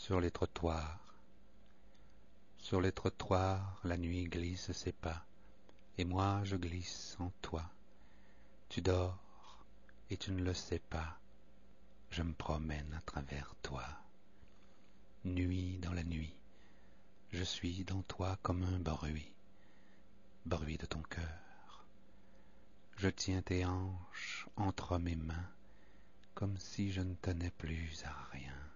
Sur les trottoirs. Sur les trottoirs, la nuit glisse ses pas, et moi je glisse en toi. Tu dors, et tu ne le sais pas, je me promène à travers toi. Nuit dans la nuit, je suis dans toi comme un bruit de ton cœur. Je tiens tes hanches entre mes mains, comme si je ne tenais plus à rien.